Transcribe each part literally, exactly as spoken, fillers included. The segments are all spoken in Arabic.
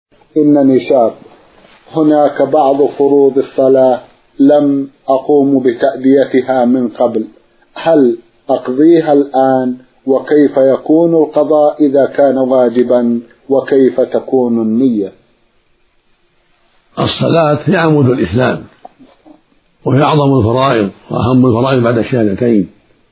إنني شاب، هناك بعض فروض الصلاة لم أقوم بتأديتها من قبل، هل أقضيها الآن؟ وكيف يكون القضاء إذا كان واجبا؟ وكيف تكون النية؟ الصلاة هي عمود الإسلام، وهي أعظم الفرائض وأهم الفرائض بعد الشهادتين،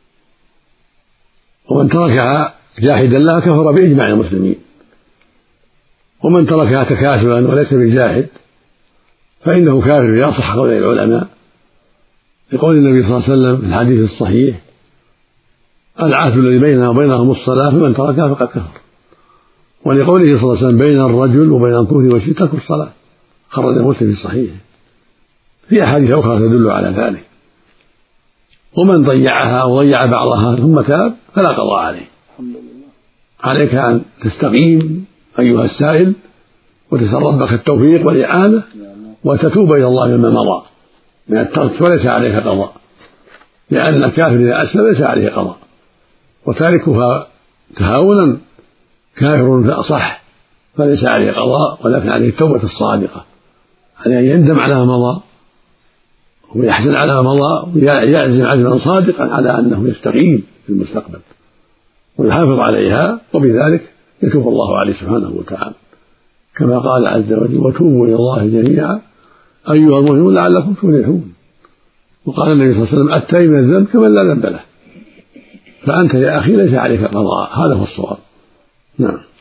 ومن تركها جاحدا لها كفر بإجماع المسلمين، ومن تركها تكاسلا وليس بالجاحد فإنه كافر إذا صح قول العلماء، لقول النبي صلى الله عليه وسلم في الحديث الصحيح: العهد الذي بيننا وبينهم الصلاة فمن تركها فقد كفر. ولقوله صلى الله عليه وسلم: بين الرجل وبين الكفر والشرك ترك الصلاة، خرج مسلم في صحيحه. في أحاديث أخرى تدل على ذلك. ومن ضيعها أو ضيع بعضها ثم تاب فلا قضاء عليه. عليك أن تستقيم أيها السائل وتسأل ربك التوفيق والإعانة وتتوب إلى الله مما مضى من الترك، وليس عليك قضاء، لأن الكافر إذا أسلم ليس عليه قضاء، وتاركها تهاونا كافر فأصح فليس عليه قضاء، ولكن عليه التوبة الصادقة، عليه أن يندم على ما مضى ويحزن على ما مضى ويعزم عزما صادقا على أنه يستقيم في المستقبل ويحافظ عليها، وبذلك يتوب الله عليه سبحانه وتعالى، كما قال عز وجل: وتوبوا إلى الله جميعا أيها المؤمنون لعلكم تفلحون. وقال النبي صلى الله عليه وسلم: التائب من الذنب كمن لا ذنب له. فأنت يا أخي ليس عليك قضاء، هذا هو الصواب. نعم.